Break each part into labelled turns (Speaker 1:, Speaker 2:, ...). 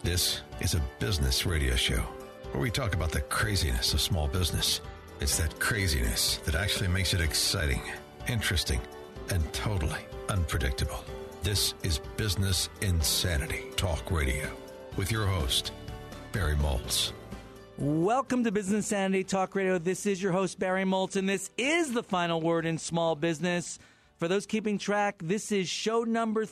Speaker 1: This is a business radio show where we talk about the craziness of small business. It's that craziness that actually makes it exciting, interesting, and totally unpredictable. This is Business Insanity Talk Radio with your host, Barry Moltz.
Speaker 2: Welcome to Business Insanity Talk Radio. This is your host, Barry Moltz, and this is the final word in small business. For those keeping track, this is show number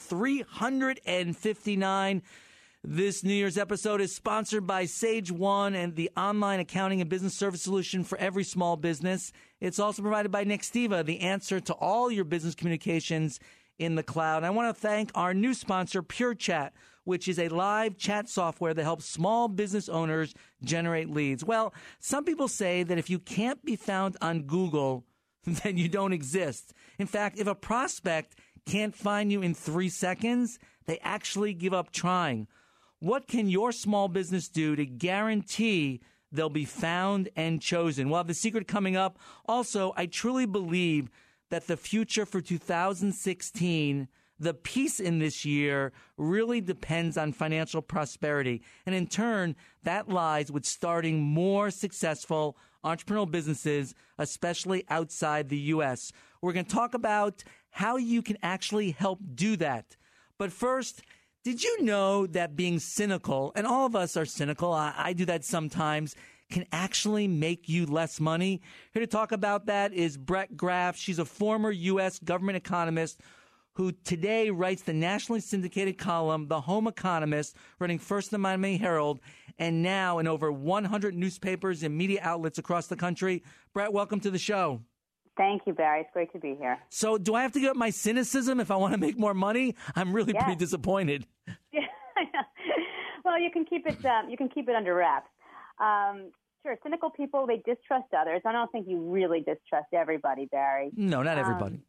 Speaker 2: 359. This New Year's episode is sponsored by Sage One and the online accounting and business service solution for every small business. It's also provided by Nextiva, the answer to all your business communications in the cloud. I want to thank our new sponsor, Pure Chat, which is a live chat software that helps small business owners generate leads. Well, some people say that if you can't be found on Google, then you don't exist. In fact, if a prospect can't find you in 3 seconds, they actually give up trying. What can your small business do to guarantee they'll be found and chosen? Well, the secret coming up. Also, I truly believe that the future for 2016, the peace in this year, really depends on financial prosperity. And in turn, that lies with starting more successful entrepreneurial businesses, especially outside the U.S. We're going to talk about how you can actually help do that. But first, did you know that being cynical, and all of us are cynical, I do that sometimes, can actually make you less money? Here to talk about that is Brett Graff. She's a former U.S. government economist who today writes the nationally syndicated column, The Home Economist, running first in the Miami Herald, and now in over 100 newspapers and media outlets across the country. Brett, welcome to the show.
Speaker 3: Thank you, Barry. It's great to be here.
Speaker 2: So do I have to give up my cynicism if I want to make more money? I'm really pretty disappointed.
Speaker 3: Well, you can keep it under wraps. Sure, cynical people, they distrust others. I don't think you really distrust everybody, Barry.
Speaker 2: No, not everybody.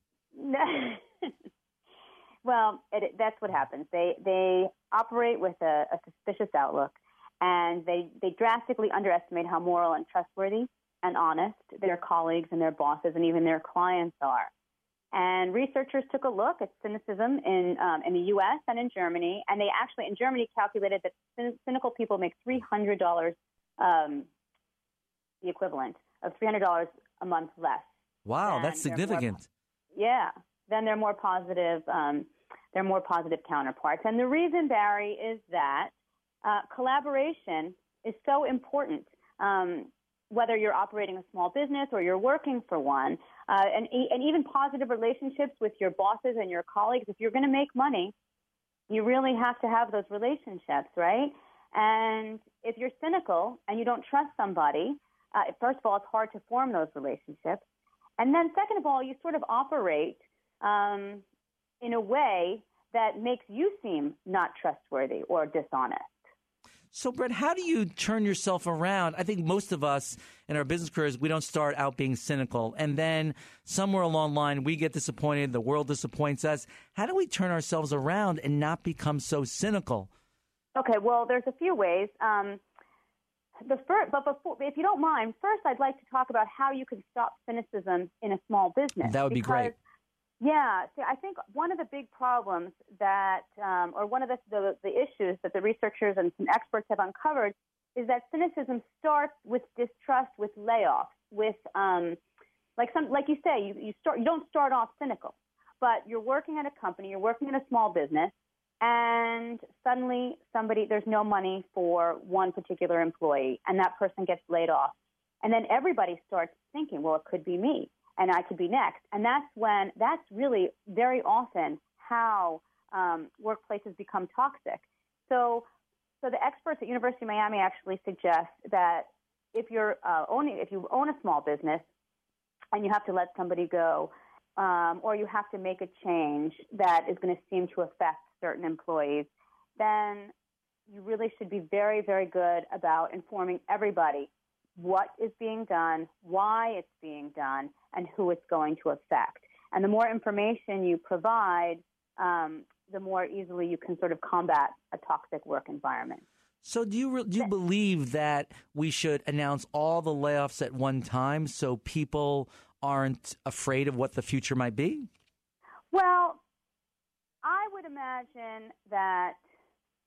Speaker 3: Well, that's what happens. They operate with a suspicious outlook, and they drastically underestimate how moral and trustworthy and honest their colleagues and their bosses and even their clients are. And researchers took a look at cynicism in the U.S. and in Germany, and they actually, in Germany, calculated that cynical people make $300, the equivalent of $300 a month less.
Speaker 2: Wow, that's significant.
Speaker 3: Then they're more positive. They're more positive counterparts. And the reason, Barry, is that collaboration is so important. Whether you're operating a small business or you're working for one, and even positive relationships with your bosses and your colleagues. If you're going to make money, you really have to have those relationships, right? And if you're cynical and you don't trust somebody, first of all, it's hard to form those relationships. And then second of all, you sort of operate in a way that makes you seem not trustworthy or dishonest.
Speaker 2: So, Brett, how do you turn yourself around? I think most of us in our business careers, we don't start out being cynical. And then somewhere along the line, we get disappointed. The world disappoints us. How do we turn ourselves around and not become so cynical?
Speaker 3: Okay, well, there's a few ways. If you don't mind, first I'd like to talk about how you can stop cynicism in a small business.
Speaker 2: That would be great.
Speaker 3: Yeah, so I think one of the big problems that, or one of the issues that the researchers and some experts have uncovered is that cynicism starts with distrust, with layoffs, with like you say, you don't start off cynical, but you're working at a company, you're working in a small business, and suddenly there's no money for one particular employee, and that person gets laid off, and then everybody starts thinking, well, it could be me. And I could be next. And that's really very often how workplaces become toxic. So the experts at University of Miami actually suggest that if you own a small business and you have to let somebody go, or you have to make a change that is going to seem to affect certain employees, then you really should be very, very good about informing everybody what is being done, why it's being done, and who it's going to affect. And the more information you provide, the more easily you can sort of combat a toxic work environment.
Speaker 2: So do you believe that we should announce all the layoffs at one time so people aren't afraid of what the future might be?
Speaker 3: Well, I would imagine that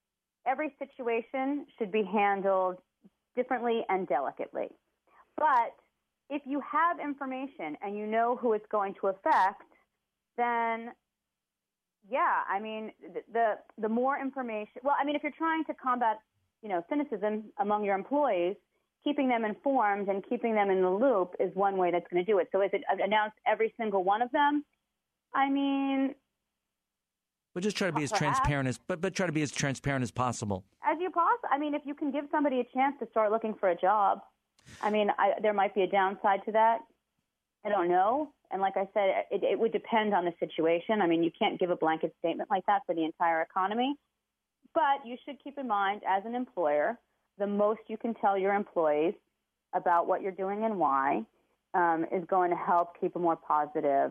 Speaker 3: every situation should be handled differently and delicately. But if you have information and you know who it's going to affect, then yeah, I mean, the more information, well, I mean, if you're trying to combat, cynicism among your employees, keeping them informed and keeping them in the loop is one way that's going to do it. So is it announced every single one of them? I mean,
Speaker 2: but just try to be as transparent but try to be as transparent as possible.
Speaker 3: As you possibly. I mean, if you can give somebody a chance to start looking for a job, I mean, there might be a downside to that. I don't know. And like I said, it would depend on the situation. I mean, you can't give a blanket statement like that for the entire economy. But you should keep in mind, as an employer, the most you can tell your employees about what you're doing and why is going to help keep a more positive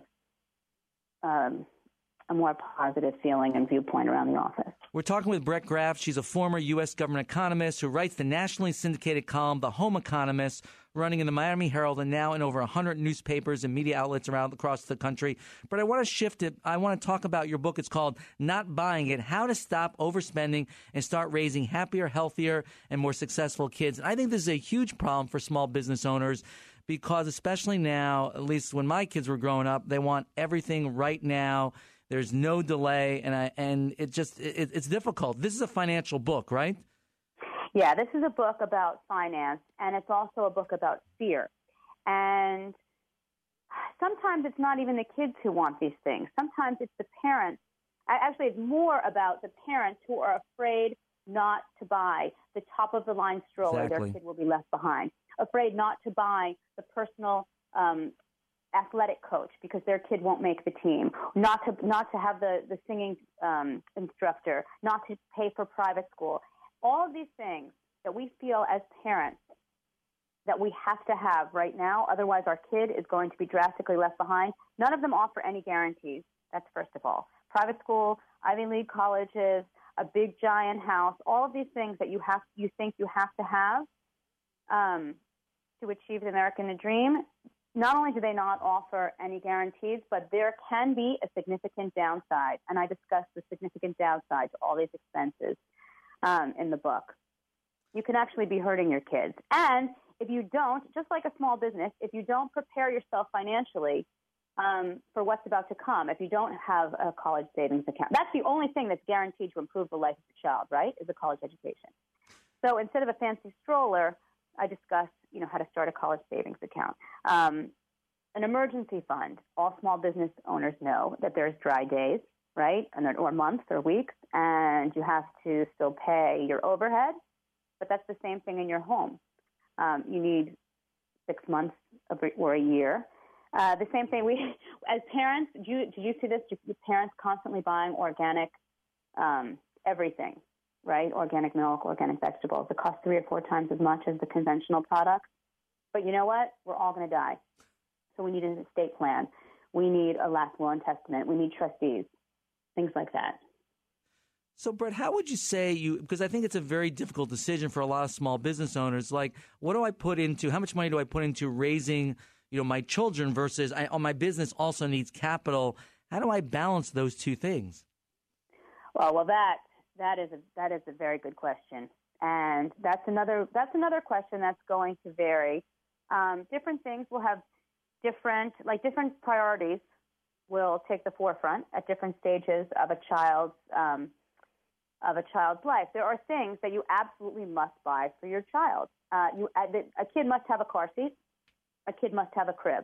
Speaker 3: feeling and viewpoint around the office.
Speaker 2: We're talking with Brett Graff. She's a former U.S. government economist who writes the nationally syndicated column, The Home Economist, running in the Miami Herald and now in over 100 newspapers and media outlets across the country. But I want to shift it. I want to talk about your book. It's called Not Buying It, How to Stop Overspending and Start Raising Happier, Healthier, and More Successful Kids. And I think this is a huge problem for small business owners because especially now, at least when my kids were growing up, they want everything right now. There's no delay, and it's difficult. This is a financial book, right?
Speaker 3: Yeah, this is a book about finance, and it's also a book about fear. And sometimes it's not even the kids who want these things. Sometimes it's the parents. Actually, it's more about the parents who are afraid not to buy the top-of-the-line stroller.
Speaker 2: Exactly.
Speaker 3: Their kid will be left behind. Afraid not to buy the personal athletic coach because their kid won't make the team, not to have the singing instructor, not to pay for private school. All of these things that we feel as parents that we have to have right now, otherwise our kid is going to be drastically left behind. None of them offer any guarantees. That's first of all. Private school, Ivy League colleges, a big giant house, all of these things that you think you have to have to achieve the American dream. Not only do they not offer any guarantees, but there can be a significant downside. And I discuss the significant downside to all these expenses in the book. You can actually be hurting your kids. And if you don't, just like a small business, if you don't prepare yourself financially for what's about to come, if you don't have a college savings account, that's the only thing that's guaranteed to improve the life of your child, right, is a college education. So instead of a fancy stroller, I discuss, how to start a college savings account. An emergency fund. All small business owners know that there's dry days, right, or months or weeks, and you have to still pay your overhead, but that's the same thing in your home. You need 6 months or a year. The same thing, we, as parents, did you see this? Your parents constantly buying organic everything, right? Organic milk, organic vegetables. It costs 3 or 4 times as much as the conventional products. But you know what? We're all going to die. So we need an estate plan. We need a last will and testament. We need trustees, things like that.
Speaker 2: So, Brett, how would you say because I think it's a very difficult decision for a lot of small business owners, like what do I put into, how much money do I put into raising, my children versus my business also needs capital. How do I balance those two things? Well,
Speaker 3: that is a very good question. And that's another question that's going to vary. Different things will have different priorities will take the forefront at different stages of a child's life. There are things that you absolutely must buy for your child. A kid must have a car seat. A kid must have a crib.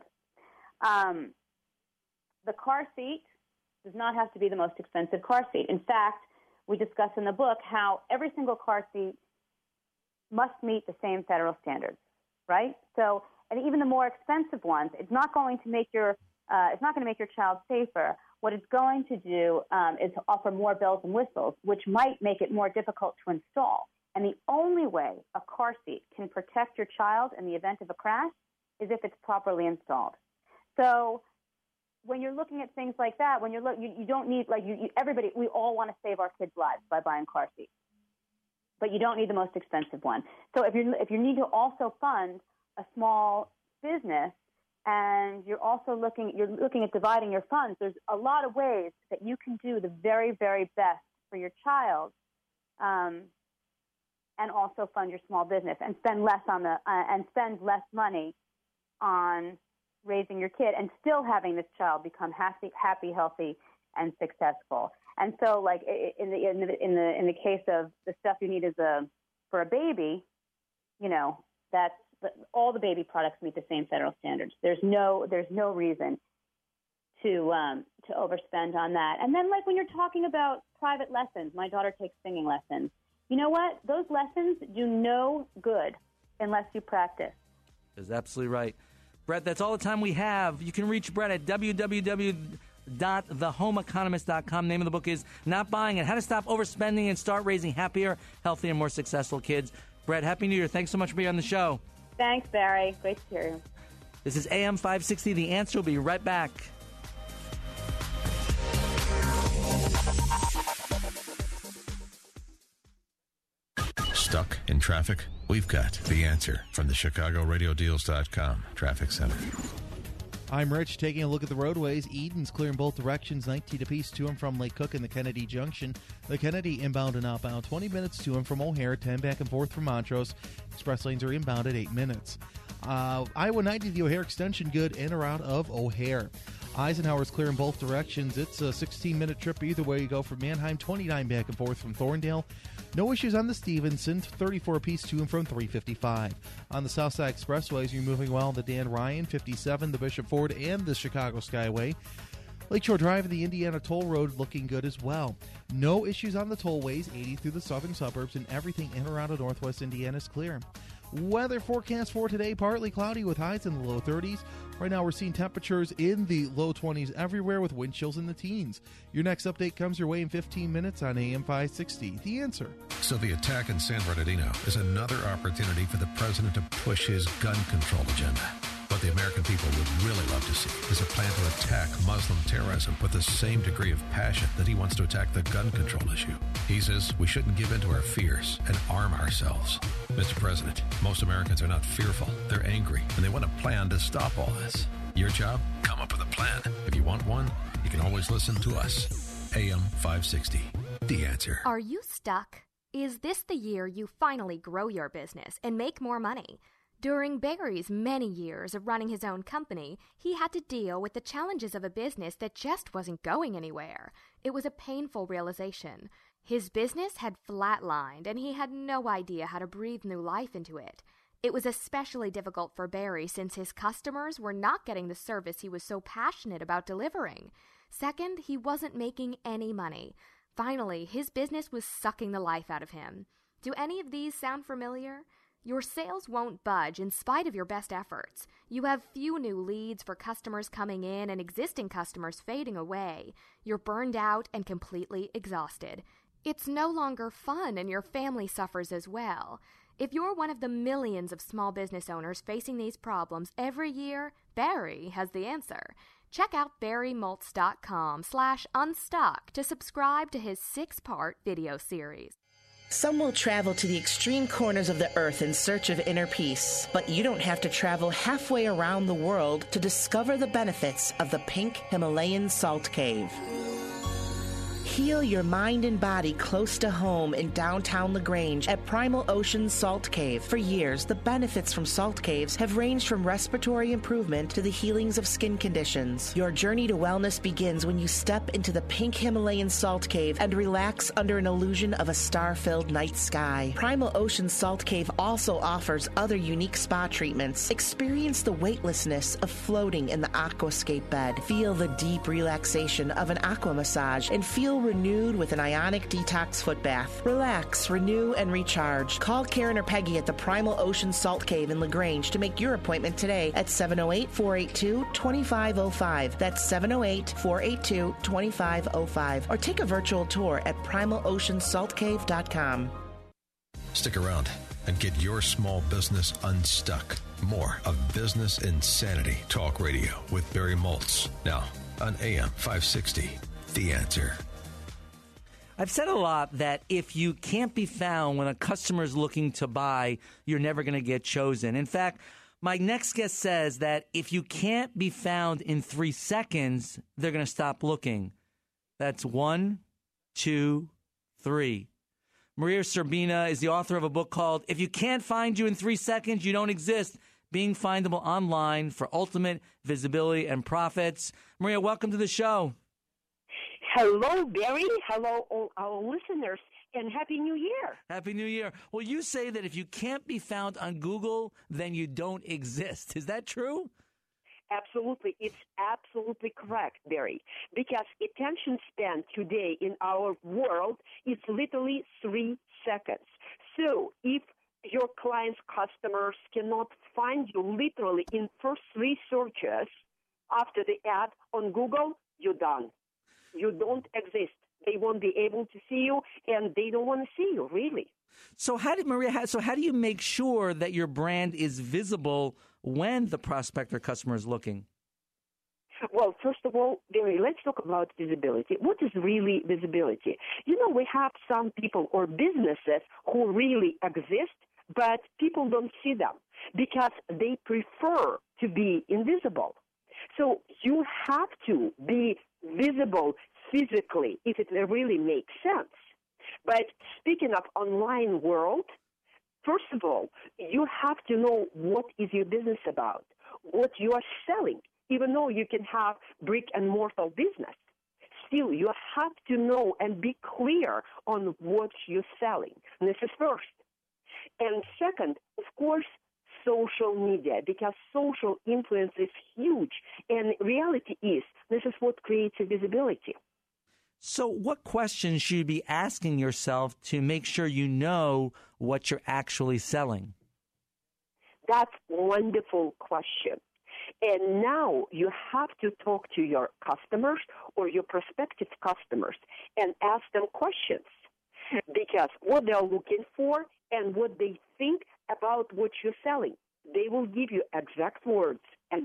Speaker 3: The car seat does not have to be the most expensive car seat. In fact, we discuss in the book how every single car seat must meet the same federal standards, right? So, and even the more expensive ones, it's not going to make your child safer. What it's going to do is to offer more bells and whistles, which might make it more difficult to install. And the only way a car seat can protect your child in the event of a crash is if it's properly installed. So when you're looking at things like that, you don't need, everybody, we all want to save our kids' lives by buying car seats, but you don't need the most expensive one. So if you need to also fund a small business and you're looking at dividing your funds, there's a lot of ways that you can do the very, very best for your child and also fund your small business and spend less money on raising your kid and still having this child become happy, healthy, and successful. And so, like in the case of the stuff you need for a baby, that's all the baby products meet the same federal standards. There's no reason to overspend on that. And then, like when you're talking about private lessons, my daughter takes singing lessons. You know what? Those lessons do no good unless you practice.
Speaker 2: That's absolutely right. Brett, that's all the time we have. You can reach Brett at www.thehomeeconomist.com. Name of the book is Not Buying It, How to Stop Overspending and Start Raising Happier, Healthier, and More Successful Kids. Brett, Happy New Year. Thanks so much for being on the show.
Speaker 3: Thanks, Barry. Great to hear you.
Speaker 2: This is AM 560. The Answer. Will be right back.
Speaker 1: Stuck in traffic? We've got the answer from the ChicagoRadioDeals.com Traffic Center.
Speaker 4: I'm Rich, taking a look at the roadways. Eden's clear in both directions, 19 apiece to and from Lake Cook and the Kennedy Junction. The Kennedy inbound and outbound, 20 minutes to and from O'Hare, 10 back and forth from Montrose. Express lanes are inbound at 8 minutes. Iowa 90, the O'Hare extension, good in or out of O'Hare. Eisenhower's clear in both directions. It's a 16-minute trip either way you go from Manheim, 29 back and forth from Thorndale. No issues on the Stevenson, 34 apiece to and from 355. On the Southside Expressways, you're moving well on the Dan Ryan, 57, the Bishop Ford, and the Chicago Skyway. Lakeshore Drive and the Indiana Toll Road looking good as well. No issues on the tollways, 80 through the southern suburbs, and everything in or out of northwest Indiana is clear. Weather forecast for today, partly cloudy with highs in the low 30s. Right now we're seeing temperatures in the low 20s everywhere with wind chills in the teens. Your next update comes your way in 15 minutes on AM 560. The Answer.
Speaker 1: So the attack in San Bernardino is another opportunity for the president to push his gun control agenda. What the American people would really love to see is a plan to attack Muslim terrorism with the same degree of passion that he wants to attack the gun control issue. He says we shouldn't give in to our fears and arm ourselves. Mr. President, most Americans are not fearful. They're angry, and they want a plan to stop all this. Your job? Come up with a plan. If you want one, you can always listen to us. AM 560. The Answer.
Speaker 5: Are you stuck? Is this the year you finally grow your business and make more money? During Barry's many years of running his own company, he had to deal with the challenges of a business that just wasn't going anywhere. It was a painful realization. His business had flatlined, and he had no idea how to breathe new life into it. It was especially difficult for Barry since his customers were not getting the service he was so passionate about delivering. Second, he wasn't making any money. Finally, his business was sucking the life out of him. Do any of these sound familiar? Your sales won't budge in spite of your best efforts. You have few new leads for customers coming in and existing customers fading away. You're burned out and completely exhausted. It's no longer fun, and your family suffers as well. If you're one of the millions of small business owners facing these problems every year, Barry has the answer. Check out barrymoltz.com/unstuck to subscribe to his 6-part video series.
Speaker 6: Some will travel to the extreme corners of the earth in search of inner peace, but you don't have to travel halfway around the world to discover the benefits of the Pink Himalayan Salt Cave. Heal your mind and body close to home in downtown LaGrange at Primal Ocean Salt Cave. For years, the benefits from salt caves have ranged from respiratory improvement to the healings of skin conditions. Your journey to wellness begins when you step into the Pink Himalayan Salt Cave and relax under an illusion of a star-filled night sky. Primal Ocean Salt Cave also offers other unique spa treatments. Experience the weightlessness of floating in the aquascape bed. Feel the deep relaxation of an aqua massage and feel renewed with an ionic detox foot bath. Relax, renew, and recharge. Call Karen or Peggy at the Primal Ocean Salt Cave in LaGrange to make your appointment today at 708-482-2505. That's 708-482-2505. Or take a virtual tour at primaloceansaltcave.com.
Speaker 1: Stick around and get your small business unstuck. More of Business Insanity Talk Radio with Barry Moltz. Now on AM 560. The Answer.
Speaker 2: I've said a lot that if you can't be found when a customer is looking to buy, you're never going to get chosen. In fact, my next guest says that if you can't be found in 3 seconds, they're going to stop looking. That's 1, 2, 3. Maria Serbina is the author of a book called If You Can't Find You in 3 Seconds, You Don't Exist, Being Findable Online for Ultimate Visibility and Profits. Maria, welcome to the show.
Speaker 7: Hello, Barry. Hello, all our listeners, and Happy New Year.
Speaker 2: Happy New Year. Well, you say that if you can't be found on Google, then you don't exist. Is that true?
Speaker 7: Absolutely. It's absolutely correct, Barry, because attention span today in our world is literally 3 seconds. So if your clients' customers cannot find you literally in first 3 searches after the ad on Google, you're done. You don't exist. They won't be able to see you, and they don't want to see you, really.
Speaker 2: So how do you make sure that your brand is visible when the prospect or customer is looking?
Speaker 7: Well, first of all, Barry, let's talk about visibility. What is really visibility? You know, we have some people or businesses who really exist, but people don't see them because they prefer to be invisible. So you have to be visible physically if it really makes sense. But speaking of online world, first of all, you have to know what is your business about, what you are selling. Even though you can have brick and mortar business, still you have to know and be clear on what you're selling. And this is first. And second, of course, social media, because social influence is huge. And reality is, this is what creates a visibility.
Speaker 2: So what questions should you be asking yourself to make sure you know what you're actually selling?
Speaker 7: That's a wonderful question. And now you have to talk to your customers or your prospective customers and ask them questions, because what they're looking for and what they think about what you're selling, they will give you exact words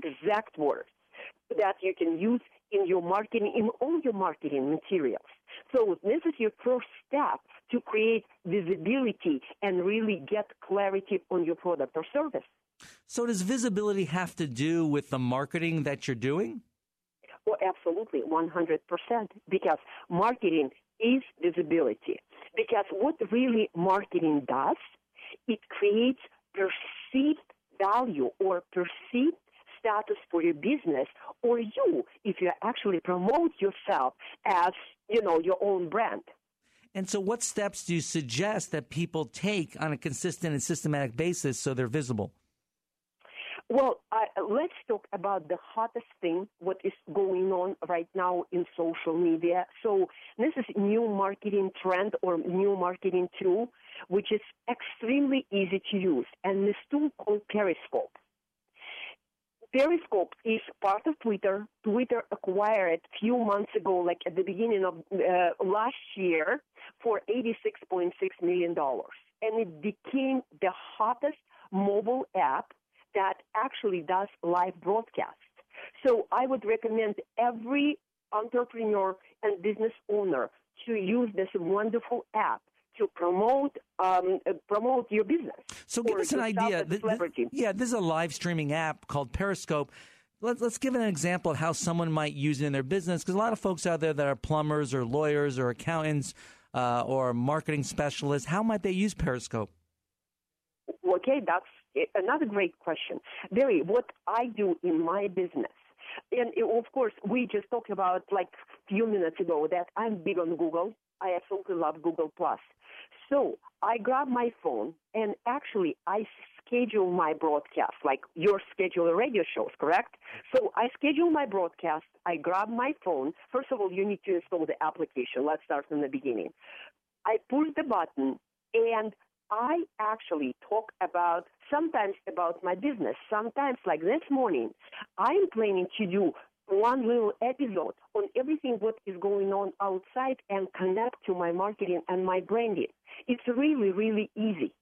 Speaker 7: that you can use in your marketing, in all your marketing materials. So this is your first step to create visibility and really get clarity on your product or service.
Speaker 2: So does visibility have to do with the marketing that you're doing?
Speaker 7: Well, absolutely, 100%, because marketing is visibility. Because what really marketing does, it creates perceived value or perceived status for your business, or you, if you actually promote yourself as, your own brand.
Speaker 2: And so what steps do you suggest that people take on a consistent and systematic basis so they're visible?
Speaker 7: Well, let's talk about the hottest thing, what is going on right now in social media. So this is new marketing trend or new marketing tool, which is extremely easy to use. And this tool called Periscope. Periscope is part of Twitter. Twitter acquired it a few months ago, like at the beginning of last year, for $86.6 million. And it became the hottest mobile app that actually does live broadcast. So I would recommend every entrepreneur and business owner to use this wonderful app to promote your business.
Speaker 2: So give us an idea. This is a live streaming app called Periscope. Let's give an example of how someone might use it in their business, because a lot of folks out there that are plumbers or lawyers or accountants or marketing specialists, how might they use Periscope?
Speaker 7: Okay, that's another great question. Barry, what I do in my business, and of course, we just talked about like a few minutes ago that I'm big on Google. I absolutely love Google+. So I grab my phone and actually I schedule my broadcast, like your schedule radio shows, correct? So I schedule my broadcast. I grab my phone. First of all, you need to install the application. Let's start from the beginning. I push the button and I actually talk sometimes about my business. Sometimes, like this morning, I'm planning to do one little episode on everything what is going on outside and connect to my marketing and my branding. It's really, really easy.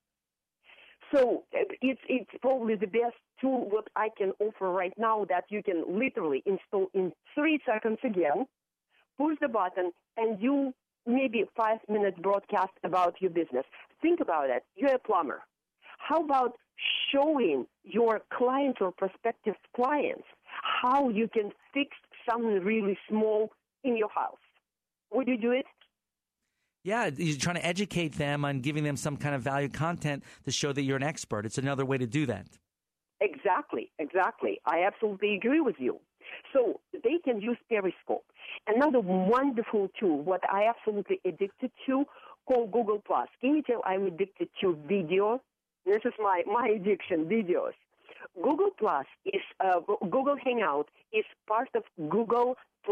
Speaker 7: So it's probably the best tool what I can offer right now that you can literally install in 3 seconds again, push the button, and do maybe 5 minutes broadcast about your business. Think about it. You're a plumber. How about showing your clients or prospective clients how you can fix something really small in your house? Would you do it?
Speaker 2: Yeah, you're trying to educate them on giving them some kind of value content to show that you're an expert. It's another way to do that.
Speaker 7: Exactly. I absolutely agree with you. So they can use Periscope. Another wonderful tool, what I absolutely addicted to, called Google+. Can you tell I'm addicted to video? This is my addiction, videos. Google+ is, Google Hangout is part of Google+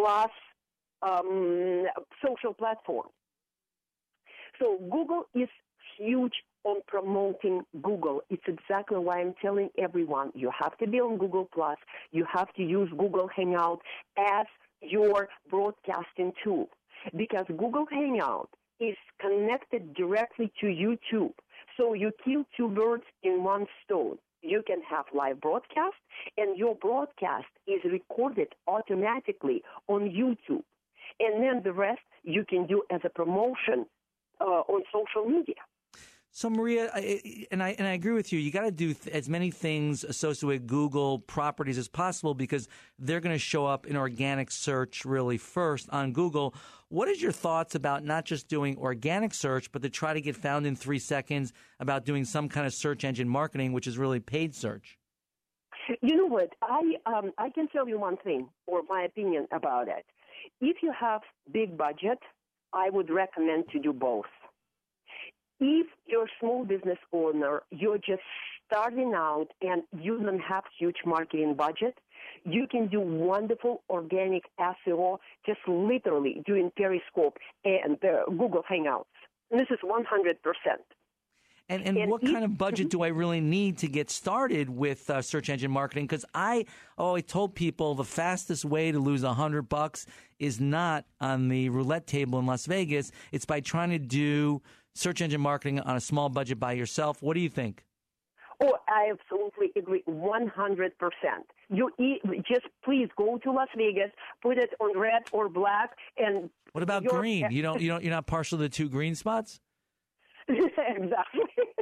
Speaker 7: social platform. So Google is huge on promoting Google. It's exactly why I'm telling everyone you have to be on Google+. You have to use Google Hangout as your broadcasting tool because Google Hangout is connected directly to YouTube. So you kill two birds in one stone. You can have live broadcast, and your broadcast is recorded automatically on YouTube. And then the rest you can do as a promotion on social media.
Speaker 2: So, Maria, and I agree with you. You got to do as many things associated with Google properties as possible because they're going to show up in organic search really first on Google. What is your thoughts about not just doing organic search, but to try to get found in 3 seconds, about doing some kind of search engine marketing, which is really paid search?
Speaker 7: You know what? I can tell you one thing, or my opinion about it. If you have big budget, I would recommend to do both. If you're a small business owner, you're just starting out and you don't have huge marketing budget, you can do wonderful organic SEO just literally doing Periscope and Google Hangouts. And this is 100%.
Speaker 2: And what kind of budget do I really need to get started with search engine marketing? Because I told people the fastest way to lose $100 is not on the roulette table in Las Vegas. It's by trying to do search engine marketing on a small budget by yourself. What do you think?
Speaker 7: Oh, I absolutely agree, 100%. You just please go to Las Vegas, put it on red or black, and
Speaker 2: what about green? You're not partial to the 2 green spots?
Speaker 7: Exactly.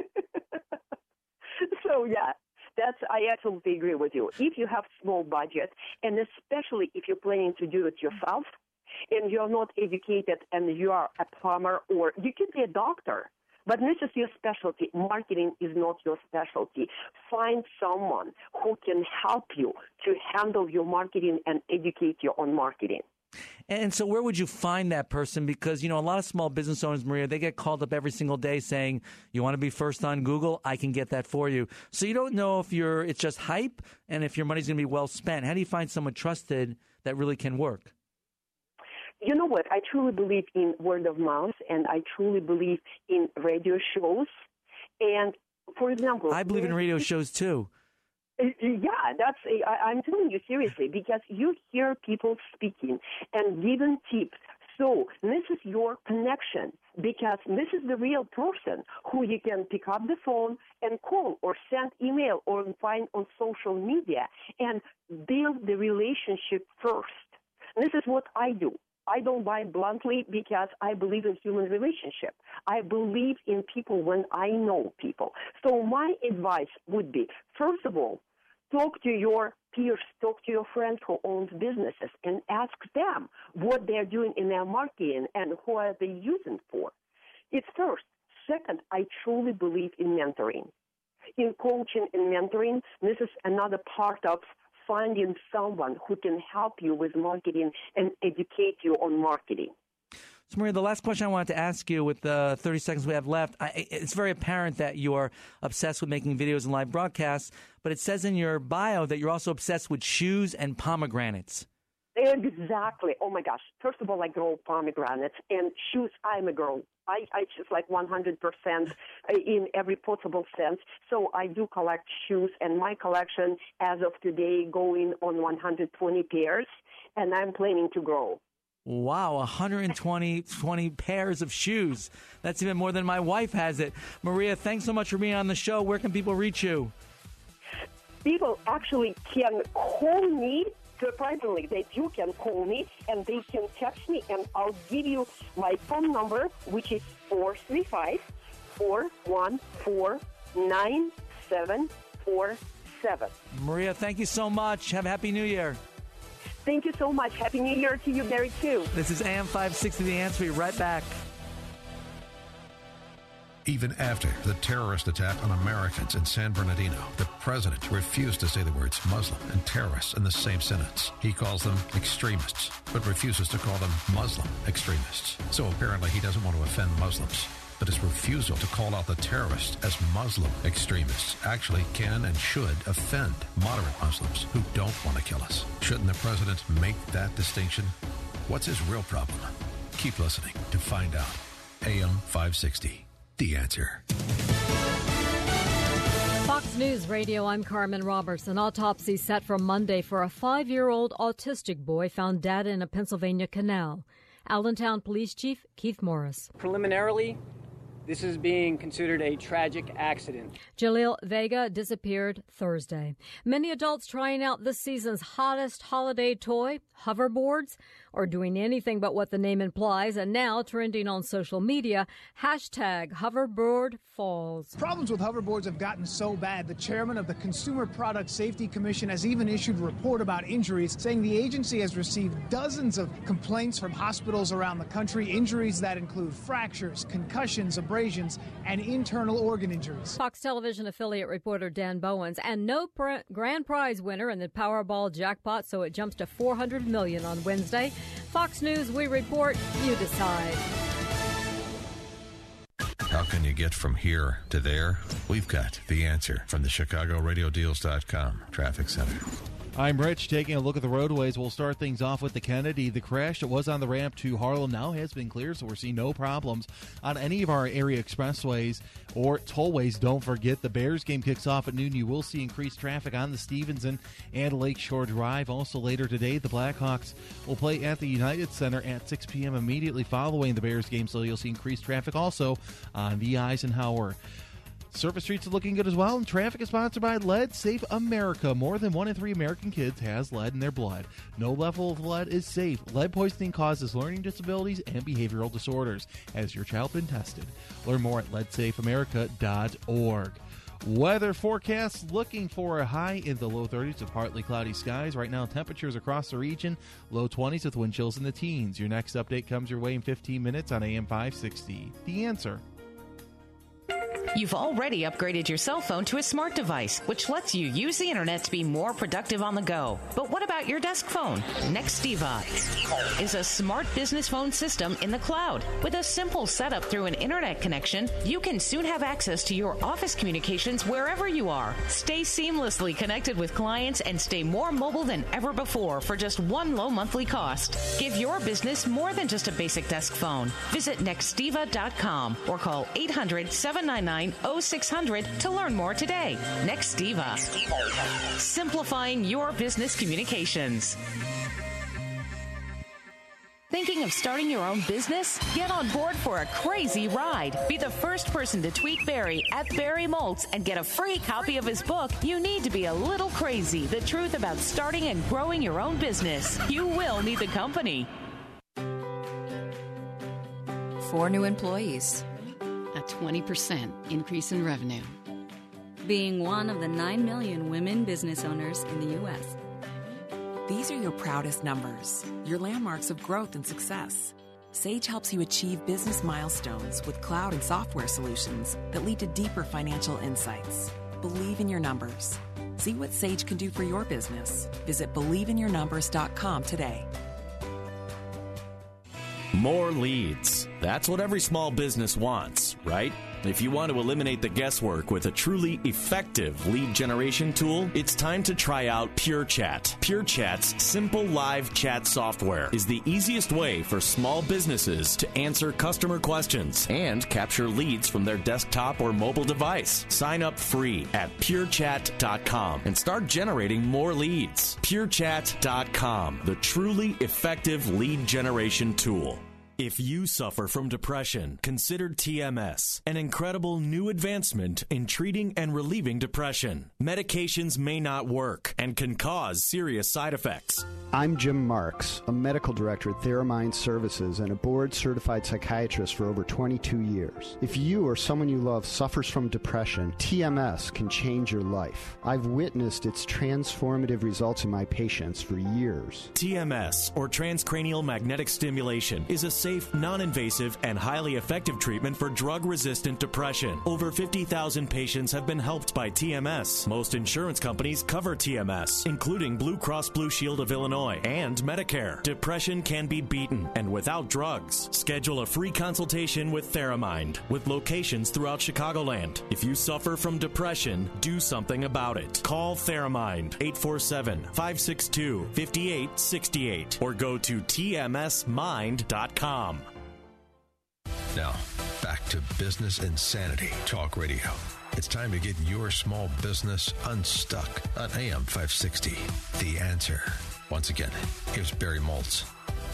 Speaker 7: So yeah, I absolutely agree with you. If you have small budget, and especially if you're planning to do it yourself, and you're not educated, and you are a plumber, or you could be a doctor, but this is your specialty. Marketing is not your specialty. Find someone who can help you to handle your marketing and educate you on marketing.
Speaker 2: And so where would you find that person? Because, a lot of small business owners, Maria, they get called up every single day saying, you want to be first on Google? I can get that for you. So you don't know if it's just hype and if your money's going to be well spent. How do you find someone trusted that really can work?
Speaker 7: You know what? I truly believe in word of mouth, and I truly believe in radio shows. And, for example...
Speaker 2: I believe in radio shows, too.
Speaker 7: Yeah, I'm telling you seriously, because you hear people speaking and giving tips. So this is your connection, because this is the real person who you can pick up the phone and call or send email or find on social media and build the relationship first. This is what I do. I don't buy bluntly because I believe in human relationship. I believe in people when I know people. So my advice would be, first of all, talk to your peers, talk to your friends who own businesses, and ask them what they're doing in their marketing and who are they using for. It's first. Second, I truly believe in mentoring. In coaching and mentoring, this is another part of finding someone who can help you with marketing and educate you on marketing.
Speaker 2: So, Maria, the last question I wanted to ask you with the 30 seconds we have left, it's very apparent that you are obsessed with making videos and live broadcasts, but it says in your bio that you're also obsessed with shoes and pomegranates.
Speaker 7: Exactly. Oh, my gosh. First of all, I grow pomegranates, and shoes, I'm a girl. I just like 100% in every possible sense. So I do collect shoes, and my collection as of today going on 120 pairs, and I'm planning to grow.
Speaker 2: Wow, 120 pairs of shoes. That's even more than my wife has it. Maria, thanks so much for being on the show. Where can people reach you?
Speaker 7: People actually can call me. Surprisingly, that you can call me and they can text me, and I'll give you my phone number, which is 435-414-9747.
Speaker 2: Maria, thank you so much. Have a Happy New Year.
Speaker 7: Thank you so much. Happy New Year to you, Barry, too.
Speaker 2: This is AM 560 The Answer. We'll be right back.
Speaker 1: Even after the terrorist attack on Americans in San Bernardino, the president refused to say the words Muslim and terrorists in the same sentence. He calls them extremists, but refuses to call them Muslim extremists. So apparently he doesn't want to offend Muslims. But his refusal to call out the terrorists as Muslim extremists actually can and should offend moderate Muslims who don't want to kill us. Shouldn't the president make that distinction? What's his real problem? Keep listening to find out. AM 560, The Answer.
Speaker 8: Fox News Radio, I'm Carmen Roberts. An autopsy set for Monday for a 5-year-old autistic boy found dead in a Pennsylvania canal. Allentown Police Chief Keith Morris.
Speaker 9: Preliminarily, this is being considered a tragic accident.
Speaker 8: Jaleel Vega disappeared Thursday. Many adults trying out this season's hottest holiday toy, hoverboards, or doing anything but what the name implies, and now trending on social media, #hoverboardfalls.
Speaker 10: Problems with hoverboards have gotten so bad, the chairman of the Consumer Product Safety Commission has even issued a report about injuries, saying the agency has received dozens of complaints from hospitals around the country, injuries that include fractures, concussions, abrasions, and internal organ injuries.
Speaker 8: Fox Television affiliate reporter Dan Bowens, and no grand prize winner in the Powerball jackpot, so it jumps to $400 million on Wednesday. Fox News, we report, you decide.
Speaker 1: How can you get from here to there? We've got the answer from the ChicagoRadioDeals.com Traffic Center.
Speaker 4: I'm Rich, taking a look at the roadways. We'll start things off with the Kennedy. The crash that was on the ramp to Harlem now has been cleared, so we're seeing no problems on any of our area expressways or tollways. Don't forget, the Bears game kicks off at noon. You will see increased traffic on the Stevenson and Lakeshore Drive. Also later today, the Blackhawks will play at the United Center at 6 p.m. immediately following the Bears game, so you'll see increased traffic also on the Eisenhower. Surface streets are looking good as well, and traffic is sponsored by Lead Safe America. More than 1 in 3 American kids has lead in their blood. No level of lead is safe. Lead poisoning causes learning disabilities and behavioral disorders. Has your child been tested? Learn more at leadsafeamerica.org. Weather forecast looking for a high in the low 30s with partly cloudy skies. Right now, temperatures across the region, low 20s with wind chills in the teens. Your next update comes your way in 15 minutes on AM 560. The Answer.
Speaker 11: You've already upgraded your cell phone to a smart device, which lets you use the internet to be more productive on the go. But what about your desk phone? Nextiva is a smart business phone system in the cloud. With a simple setup through an internet connection, you can soon have access to your office communications wherever you are. Stay seamlessly connected with clients and stay more mobile than ever before for just one low monthly cost. Give your business more than just a basic desk phone. Visit Nextiva.com or call 800-799-0600 to learn more today. Nextiva. Simplifying your business communications. Thinking of starting your own business? Get on board for a crazy ride. Be the first person to tweet Barry at Barry Moltz and get a free copy of his book, You Need to Be a Little Crazy, The Truth About Starting and Growing Your Own Business. You will need the company.
Speaker 12: 4 new employees. A 20% increase in revenue.
Speaker 13: Being one of the 9 million women business owners in the U.S.
Speaker 14: These are your proudest numbers, your landmarks of growth and success. Sage helps you achieve business milestones with cloud and software solutions that lead to deeper financial insights. Believe in your numbers. See what Sage can do for your business. Visit BelieveInYourNumbers.com today.
Speaker 15: More leads. That's what every small business wants, right? If you want to eliminate the guesswork with a truly effective lead generation tool, it's time to try out PureChat. PureChat's simple live chat software is the easiest way for small businesses to answer customer questions and capture leads from their desktop or mobile device. Sign up free at PureChat.com and start generating more leads. PureChat.com, the truly effective lead generation tool. If you suffer from depression, consider TMS, an incredible new advancement in treating and relieving depression. Medications may not work and can cause serious side effects.
Speaker 16: I'm Jim Marks, a medical director at Theramind Services and a board-certified psychiatrist for over 22 years. If you or someone you love suffers from depression, TMS can change your life. I've witnessed its transformative results in my patients for years.
Speaker 15: TMS, or transcranial magnetic stimulation, is a safe, non-invasive, and highly effective treatment for drug-resistant depression. Over 50,000 patients have been helped by TMS. Most insurance companies cover TMS, including Blue Cross Blue Shield of Illinois and Medicare. Depression can be beaten, and without drugs. Schedule a free consultation with Theramind, with locations throughout Chicagoland. If you suffer from depression, do something about it. Call Theramind, 847-562-5868, or go to tmsmind.com.
Speaker 1: Now, back to Business Insanity Talk Radio. It's time to get your small business unstuck on AM 560. The Answer. Once again, here's Barry Maltz.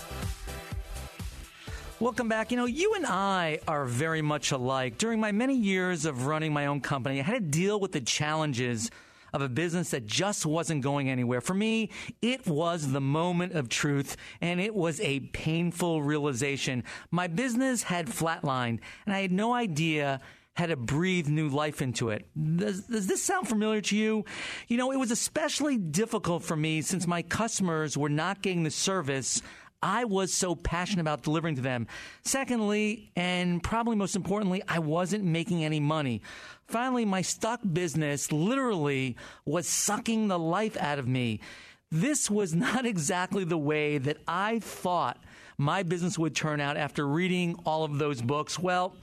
Speaker 2: Welcome back. You know, you and I are very much alike. During my many years of running my own company, I had to deal with the challenges of a business that just wasn't going anywhere. For me, it was the moment of truth, and it was a painful realization. My business had flatlined, and I had no idea how to breathe new life into it. Does this sound familiar to you? You know, it was especially difficult for me since my customers were not getting the service I was so passionate about delivering to them. Secondly, and probably most importantly, I wasn't making any money. Finally, my stuck business literally was sucking the life out of me. This was not exactly the way that I thought my business would turn out after reading all of those books. Well,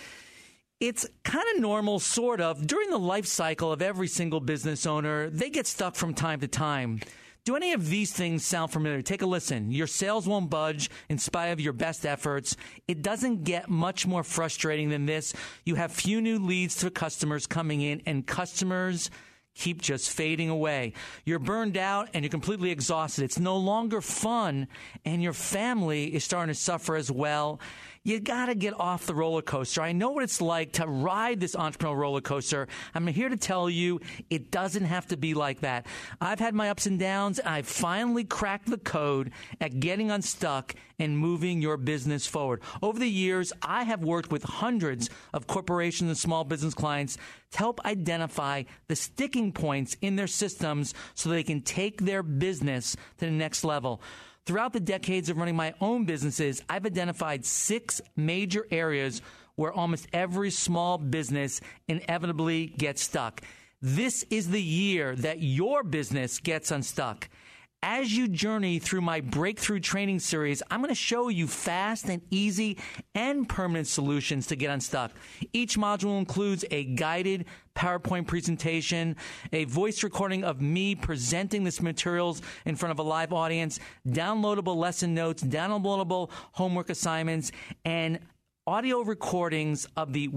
Speaker 2: it's kind of normal, sort of. During the life cycle of every single business owner, they get stuck from time to time. Do any of these things sound familiar? Take a listen. Your sales won't budge in spite of your best efforts. It doesn't get much more frustrating than this. You have few new leads to customers coming in, and customers keep just fading away. You're burned out and you're completely exhausted. It's no longer fun, and your family is starting to suffer as well. You got to get off the roller coaster. I know what it's like to ride this entrepreneurial roller coaster. I'm here to tell you it doesn't have to be like that. I've had my ups and downs. I finally cracked the code at getting unstuck and moving your business forward. Over the years, I have worked with hundreds of corporations and small business clients to help identify the sticking points in their systems so they can take their business to the next level. Throughout the decades of running my own businesses, I've identified 6 major areas where almost every small business inevitably gets stuck. This is the year that your business gets unstuck. As you journey through my breakthrough training series, I'm going to show you fast and easy and permanent solutions to get unstuck. Each module includes a guided PowerPoint presentation, a voice recording of me presenting this materials in front of a live audience, downloadable lesson notes, downloadable homework assignments, and audio recordings of the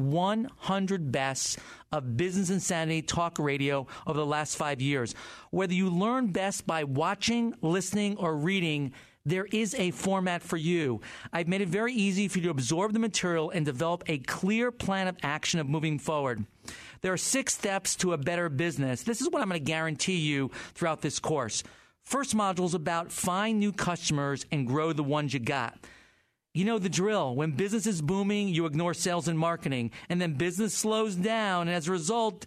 Speaker 2: 100 best of Business Insanity Talk Radio over the last 5 years. Whether you learn best by watching, listening, or reading, there is a format for you. I've made it very easy for you to absorb the material and develop a clear plan of action of moving forward. There are 6 steps to a better business. This is what I'm going to guarantee you throughout this course. First module is about find new customers and grow the ones you got. You know the drill. When business is booming, you ignore sales and marketing, and then business slows down, and as a result,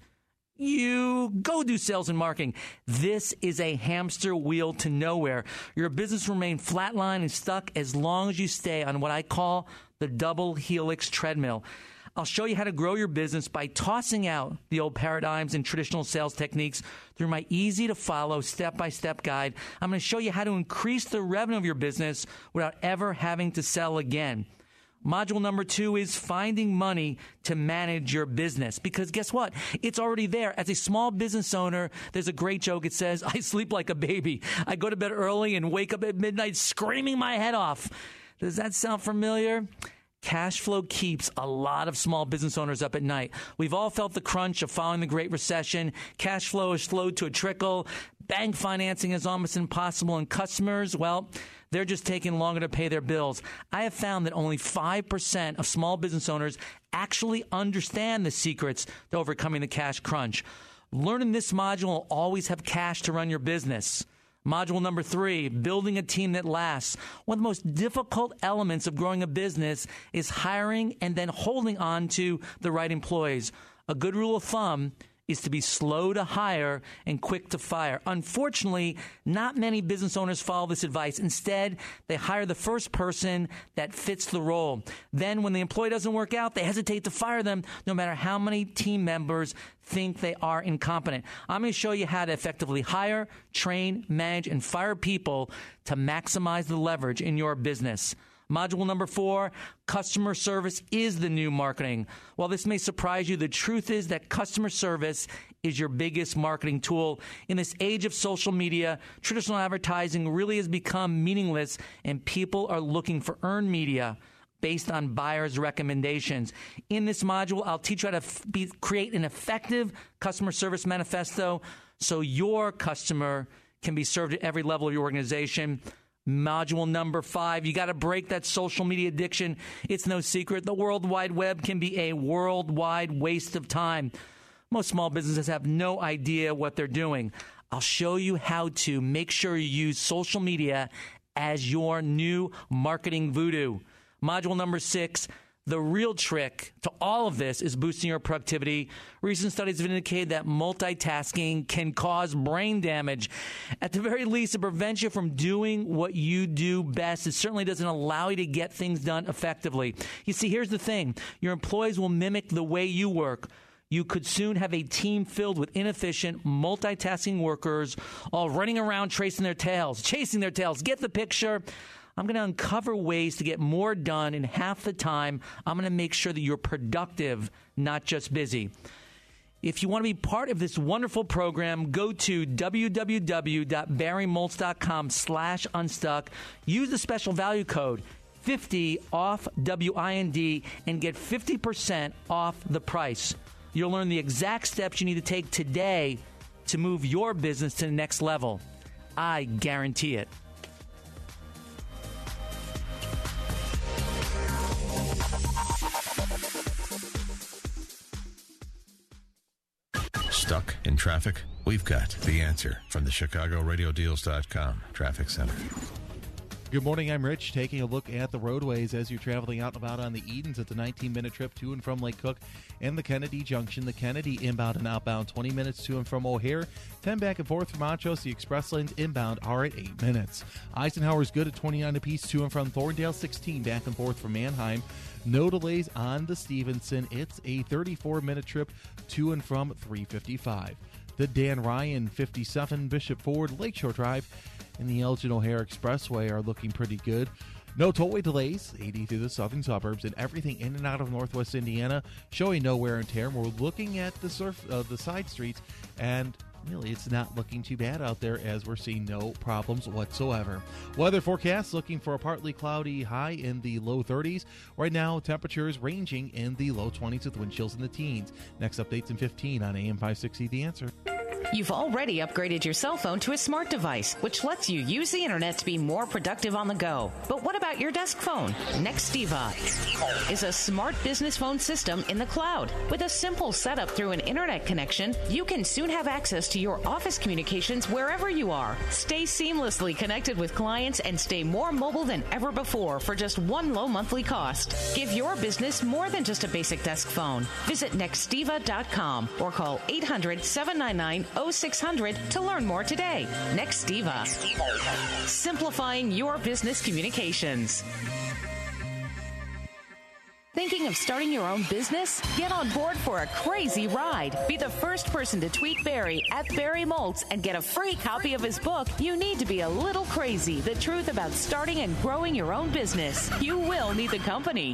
Speaker 2: you go do sales and marketing. This is a hamster wheel to nowhere. Your business will remain flatline and stuck as long as you stay on what I call the double helix treadmill. I'll show you how to grow your business by tossing out the old paradigms and traditional sales techniques through my easy-to-follow step-by-step guide. I'm going to show you how to increase the revenue of your business without ever having to sell again. Module number 2 is finding money to manage your business. Because guess what? It's already there. As a small business owner, there's a great joke. It says, I sleep like a baby. I go to bed early and wake up at midnight screaming my head off. Does that sound familiar? Cash flow keeps a lot of small business owners up at night. We've all felt the crunch of following the Great Recession. Cash flow is slowed to a trickle. Bank financing is almost impossible. And customers, well, they're just taking longer to pay their bills. I have found that only 5% of small business owners actually understand the secrets to overcoming the cash crunch. Learning this module will always have cash to run your business. Module number 3, building a team that lasts. One of the most difficult elements of growing a business is hiring and then holding on to the right employees. A good rule of thumb is to be slow to hire and quick to fire. Unfortunately, not many business owners follow this advice. Instead, they hire the first person that fits the role. Then when the employee doesn't work out, they hesitate to fire them no matter how many team members think they are incompetent. I'm going to show you how to effectively hire, train, manage, and fire people to maximize the leverage in your business. Module number 4, customer service is the new marketing. While this may surprise you, the truth is that customer service is your biggest marketing tool. In this age of social media, traditional advertising really has become meaningless, and people are looking for earned media based on buyers' recommendations. In this module, I'll teach you how to create an effective customer service manifesto so your customer can be served at every level of your organization. Module number 5, you got to break that social media addiction. It's no secret. The World Wide Web can be a worldwide waste of time. Most small businesses have no idea what they're doing. I'll show you how to make sure you use social media as your new marketing voodoo. Module number 6, the real trick to all of this is boosting your productivity. Recent studies have indicated that multitasking can cause brain damage. At the very least, it prevents you from doing what you do best. It certainly doesn't allow you to get things done effectively. You see, here's the thing. Your employees will mimic the way you work. You could soon have a team filled with inefficient, multitasking workers all running around chasing their tails. Get the picture? I'm going to uncover ways to get more done in half the time. I'm going to make sure that you're productive, not just busy. If you want to be part of this wonderful program, go to www.barrymoltz.com/unstuck. Use the special value code 50 off WIND and get 50% off the price. You'll learn the exact steps you need to take today to move your business to the next level. I guarantee it.
Speaker 1: Stuck in traffic? We've got the answer from the ChicagoRadioDeals.com Traffic Center.
Speaker 4: Good morning, I'm Rich, taking a look at the roadways as you're traveling out and about on the Edens. It's a 19-minute trip to and from Lake Cook and the Kennedy Junction. The Kennedy inbound and outbound, 20 minutes to and from O'Hare, 10 back and forth from Montrose. The express lanes inbound are at 8 minutes. Eisenhower's good at 29 apiece to and from Thorndale, 16 back and forth from Manheim. No delays on the Stevenson. It's a 34-minute trip to and from 355. The Dan Ryan 57 Bishop Ford Lakeshore Drive and the Elgin O'Hare Expressway are looking pretty good. No tollway delays, 80 through the southern suburbs, and everything in and out of northwest Indiana showing no wear and tear. We're looking at the side streets, and really it's not looking too bad out there as we're seeing no problems whatsoever. Weather forecast looking for a partly cloudy high in the low 30s. Right now, temperatures ranging in the low 20s with wind chills in the teens. Next updates in 15 on AM 560 The Answer.
Speaker 11: You've already upgraded your cell phone to a smart device, which lets you use the internet to be more productive on the go. But what about your desk phone? Nextiva is a smart business phone system in the cloud. With a simple setup through an internet connection, you can soon have access to your office communications wherever you are. Stay seamlessly connected with clients and stay more mobile than ever before for just one low monthly cost. Give your business more than just a basic desk phone. Visit Nextiva.com or call 800-799-0600 to learn more today. Nextiva. Simplifying your business communications. Thinking of starting your own business? Get on board for a crazy ride. Be the first person to tweet Barry at Barry Moltz and get a free copy of his book, You Need to Be a Little Crazy, The Truth About Starting and Growing Your Own Business. You will need the company.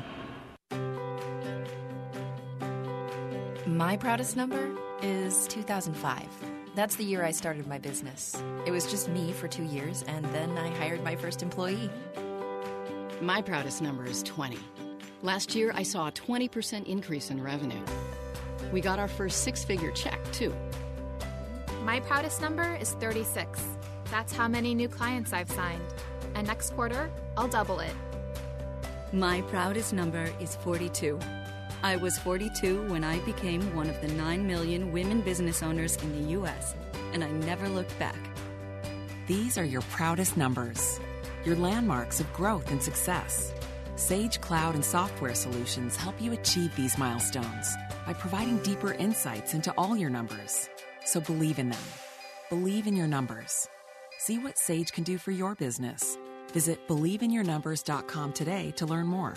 Speaker 17: My proudest number is 2005. That's the year I started my business. It was just me for 2 years, and then I hired my first employee.
Speaker 13: My proudest number is 20. Last year, I saw a 20% increase in revenue. We got our first six-figure check, too.
Speaker 18: My proudest number is 36. That's how many new clients I've signed. And next quarter, I'll double it.
Speaker 12: My proudest number is 42. I was 42 when I became one of the 9 million women business owners in the U.S., and I never looked back.
Speaker 14: These are your proudest numbers, your landmarks of growth and success. Sage Cloud and software solutions help you achieve these milestones by providing deeper insights into all your numbers. So believe in them. Believe in your numbers. See what Sage can do for your business. Visit BelieveInYourNumbers.com today to learn more.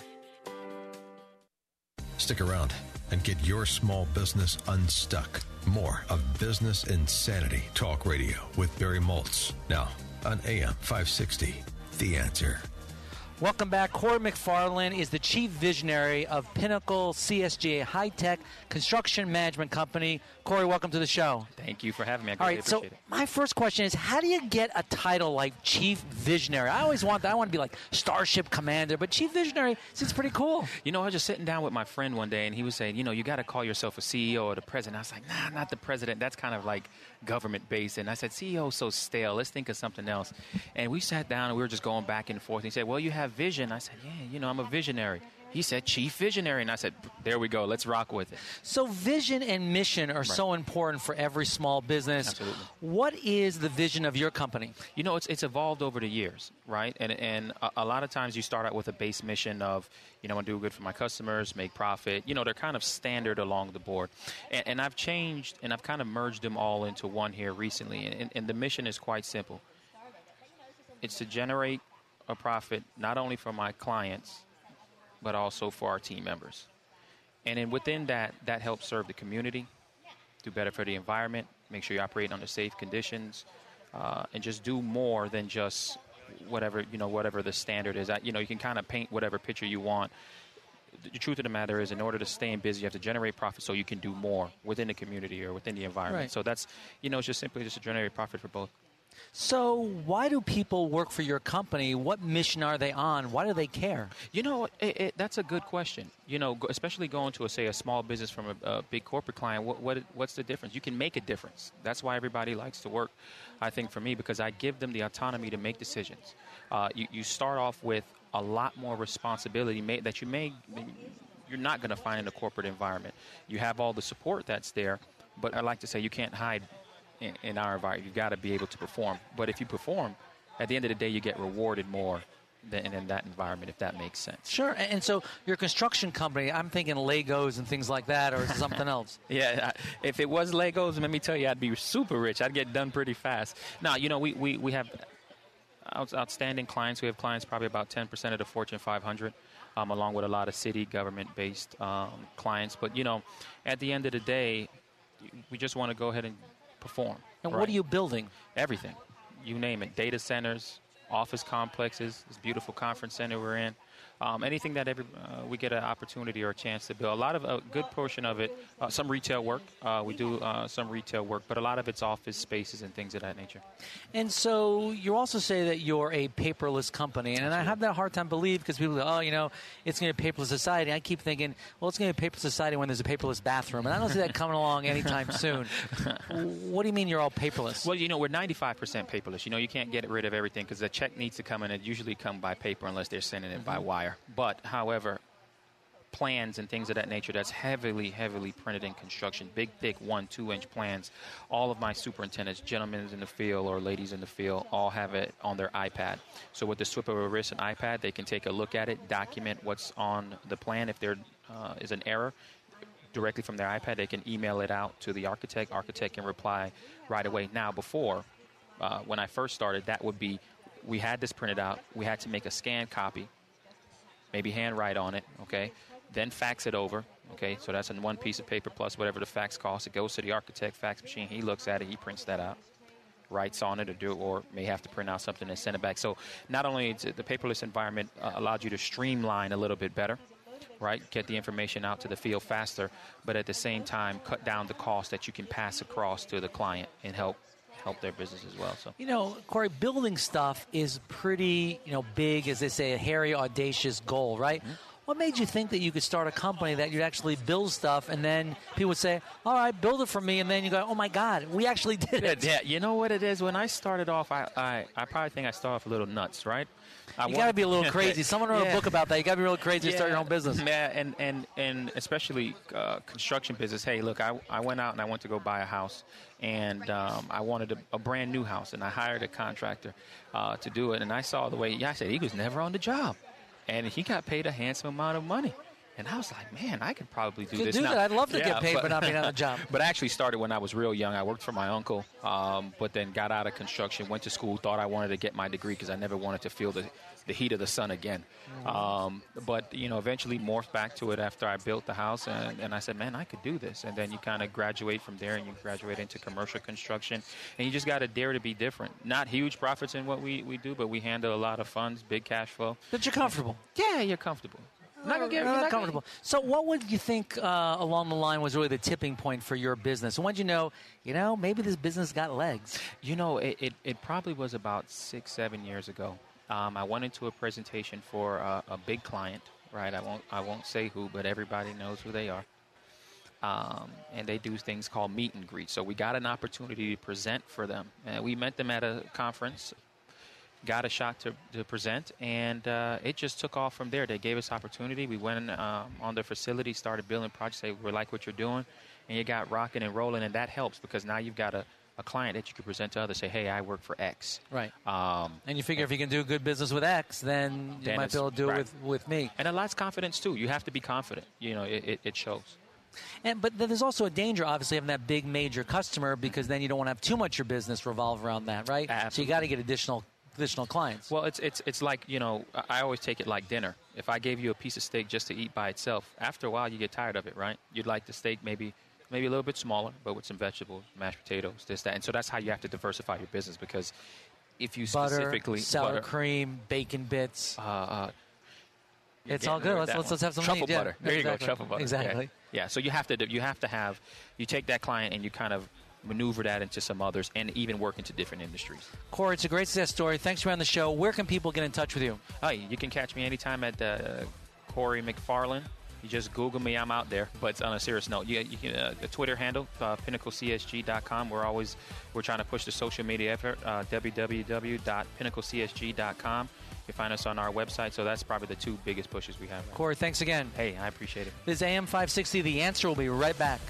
Speaker 1: Stick around and get your small business unstuck. More of Business Insanity Talk Radio with Barry Moltz. Now on AM 560, The Answer.
Speaker 2: Welcome back. Corey McFarland is the chief visionary of Pinnacle CSG, a high-tech construction management company. Corey, welcome to the show.
Speaker 19: Thank you for having me. I
Speaker 2: All right,
Speaker 19: appreciate
Speaker 2: so
Speaker 19: it.
Speaker 2: my first question is, how do you get a title like chief visionary? I always want that. I want to be like Starship Commander, but chief visionary seems pretty cool.
Speaker 19: You know, I was just sitting down with my friend one day, and he was saying, you know, you got to call yourself a CEO or the president. I was like, nah, not the president. That's kind of like government-based. And I said, CEO is so stale. Let's think of something else. And we sat down, and we were just going back and forth. And he said, well, you have vision. I said, yeah, you know, I'm a visionary. He said, chief visionary. And I said, there we go. Let's rock with it.
Speaker 2: So vision and mission are so important for every small business.
Speaker 19: Absolutely.
Speaker 2: What is the vision of your company?
Speaker 19: You know, it's evolved over the years, right? And a lot of times you start out with a base mission of, you know, I want to do good for my customers, make profit. You know, they're kind of standard along the board. And I've changed, and I've kind of merged them all into one here recently. And the mission is quite simple. It's to generate a profit not only for my clients, but also for our team members. And then within that helps serve the community, do better for the environment, make sure you operate under safe conditions, and just do more than just whatever the standard is. You know, you can kind of paint whatever picture you want. The truth of the matter is, in order to stay in business, you have to generate profit so you can do more within the community or within the environment.
Speaker 2: Right.
Speaker 19: So that's, you know, it's just simply just to generate profit for both.
Speaker 2: So why do people work for your company? What mission are they on? Why do they care?
Speaker 19: You know, that's a good question. You know, especially going to, a small business from a big corporate client, what's the difference? You can make a difference. That's why everybody likes to work, I think, for me, because I give them the autonomy to make decisions. You start off with a lot more responsibility that you're not going to find in a corporate environment. You have all the support that's there, but I like to say you can't hide in our environment. You've got to be able to perform. But if you perform, at the end of the day, you get rewarded more than in that environment, if that makes sense.
Speaker 2: Sure. And so your construction company, I'm thinking Legos and things like that, or is it something else?
Speaker 19: Yeah, if it was Legos, let me tell you, I'd be super rich. I'd get done pretty fast. Now, you know, we have outstanding clients. We have clients probably about 10% of the Fortune 500, along with a lot of city government-based clients. But, you know, at the end of the day, we just want to go ahead and perform.
Speaker 2: And what are you building?
Speaker 19: Everything. You name it. Data centers, office complexes, this beautiful conference center we're in. Anything that we get an opportunity or a chance to build. A good portion of it, some retail work. We do some retail work, but a lot of it's office spaces and things of that nature.
Speaker 2: And so you also say that you're a paperless company, and I have that hard time believe because people go, oh, you know, it's going to be a paperless society. I keep thinking, well, it's going to be a paperless society when there's a paperless bathroom, and I don't see that coming along anytime soon. What do you mean you're all paperless?
Speaker 19: Well, you know, we're 95% paperless. You know, you can't get rid of everything because the check needs to come in. It usually come by paper unless they're sending it by wire. But, however, plans and things of that nature, that's heavily, heavily printed in construction. Big, thick 1-2-inch plans. All of my superintendents, gentlemen in the field or ladies in the field, all have it on their iPad. So with the slip of a wrist and iPad, they can take a look at it, document what's on the plan. If there is an error, directly from their iPad, they can email it out to the architect. Architect can reply right away. Now, before, when I first started, that would be, we had this printed out. We had to make a scanned copy, maybe handwrite on it, okay? Then fax it over, okay? So that's in one piece of paper plus whatever the fax costs. It goes to the architect fax machine. He looks at it. He prints that out, writes on it, or may have to print out something and send it back. So not only is the paperless environment allowed you to streamline a little bit better, right? Get the information out to the field faster, but at the same time cut down the cost that you can pass across to the client and help their business as well. So,
Speaker 2: you know, Corey, building stuff is pretty, you know, big, as they say, a hairy, audacious goal, right? Mm-hmm. What made you think that you could start a company that you'd actually build stuff, and then people would say, all right, build it for me, and then you go, oh, my God, we actually did it.
Speaker 19: Yeah, you know what it is? When I started off, I probably think I started off a little nuts, right?
Speaker 2: You got to be a little crazy. Someone wrote a book about that. You got to be really crazy to start your own business.
Speaker 19: Yeah, and especially construction business. Hey, look, I went out and I went to go buy a house, and I wanted a brand new house, and I hired a contractor to do it. And I saw the way, I said, he was never on the job. And he got paid a handsome amount of money. And I was like, man, I could probably do this now.
Speaker 2: I'd love to get paid for not being on a job.
Speaker 19: But I actually started when I was real young. I worked for my uncle, but then got out of construction, went to school, thought I wanted to get my degree because I never wanted to feel the heat of the sun again. But, eventually morphed back to it after I built the house. And I said, man, I could do this. And then you kind of graduate from there, and you graduate into commercial construction. And you just got to dare to be different. Not huge profits in what we do, but we handle a lot of funds, big cash flow.
Speaker 2: But you're comfortable.
Speaker 19: Yeah, you're comfortable.
Speaker 2: Not comfortable. So what would you think along the line was really the tipping point for your business? When did you know, maybe this business got legs?
Speaker 19: It probably was about 6-7 years ago. I went into a presentation for a big client, right? I won't say who, but everybody knows who they are. And they do things called meet and greet. So we got an opportunity to present for them. We met them at a conference. Got a shot to present, and it just took off from there. They gave us opportunity. We went on their facility, started building projects. They we like what you're doing, and you got rocking and rolling, and that helps because now you've got a client that you can present to others. Say, hey, I work for X.
Speaker 2: Right. And you figure if you can do good business with X, then you might be able to do it with me.
Speaker 19: And a lot's confidence, too. You have to be confident. It shows.
Speaker 2: But there's also a danger, obviously, having that big major customer because then you don't want to have too much of your business revolve around that, right?
Speaker 19: Absolutely.
Speaker 2: So you got to get additional clients.
Speaker 19: Well, it's like, I always take it like dinner. If I gave you a piece of steak just to eat by itself, after a while you get tired of it, right? You'd like the steak maybe a little bit smaller, but with some vegetables, mashed potatoes, this, that. And so that's how you have to diversify your business because if you specifically...
Speaker 2: Sour cream, bacon bits. It's all good. Let's have some
Speaker 19: truffle butter. There you go, truffle butter.
Speaker 2: Exactly.
Speaker 19: Yeah. So you take that client and you kind of maneuver that into some others and even work into different industries.
Speaker 2: Corey, it's a great success story. Thanks for being on the show. Where can people get in touch with you?
Speaker 19: You can catch me anytime at Corey McFarland. You just Google me. I'm out there. But on a serious note, you can the Twitter handle, pinnaclecsg.com. We're trying to push the social media effort, www.pinnaclecsg.com. You can find us on our website. So that's probably the two biggest pushes we have.
Speaker 2: Corey, thanks again.
Speaker 19: Hey, I appreciate it.
Speaker 2: This is AM 560. The Answer. Will be right back.